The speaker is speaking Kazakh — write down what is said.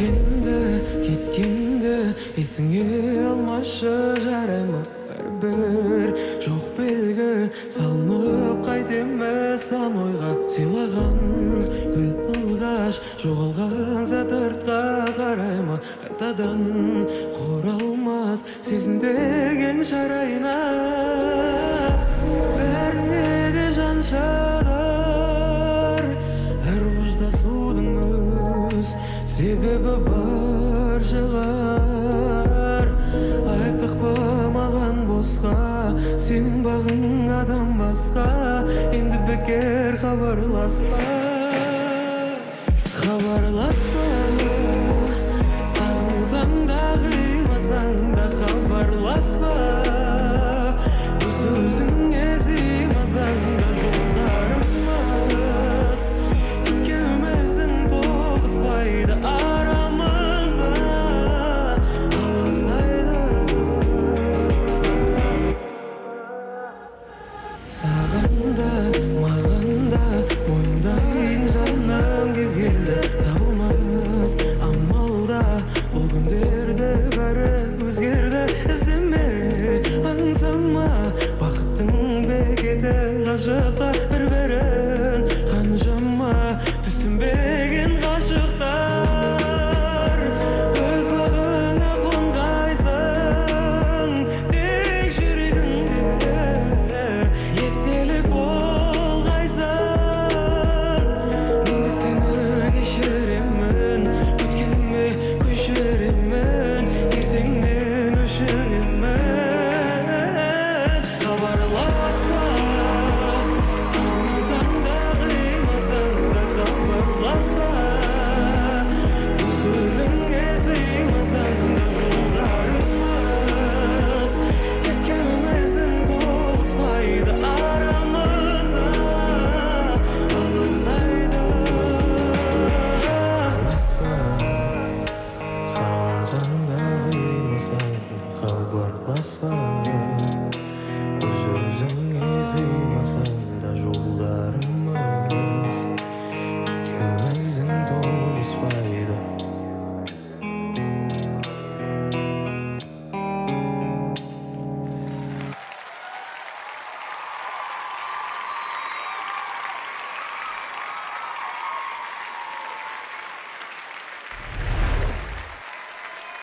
кеткенде есіңе алмашы жарайма бәрібір жоқ белгі салынып қайтеме сан ойға сыйлаған гүл алғаш жоғалған сәт артқа қарайма қайтадан құралмас сезім деген шарайна бәріне де жан шығар әр қоштасудың өз себебі бар шығар айттық па маған босқа сенің бағың адам басқа енді бекер хабарласпа сағынсаң да қимасаң да хабарласпа өзіңе сыймасаң да жолдарымыз екеуміздің тоғыспайды арамызда алыстайды саған да маған да мойындайын жаным кез келді табылмас амалда бұл күндерді бәрі өзгерді іздеме аңсама бақыттың бекеті ғашықта бір-бірін қаншама түсінбеген ғашықтар өз бағыңа қонғайсың тек жүрегіңде естелік болғайсың мен де сені кешіремін өткеніме көшіремін ертеңнен өшіремін хабарласпа сағынсаң да қимасаң да хабарласпа өзіңе сыймасаң да жолдарымыз екеуміздің тоғыспайды арамызда алыстайды сағынсаң да қимасаң да хабарласпа өзіңе сыймасаң да жолдарым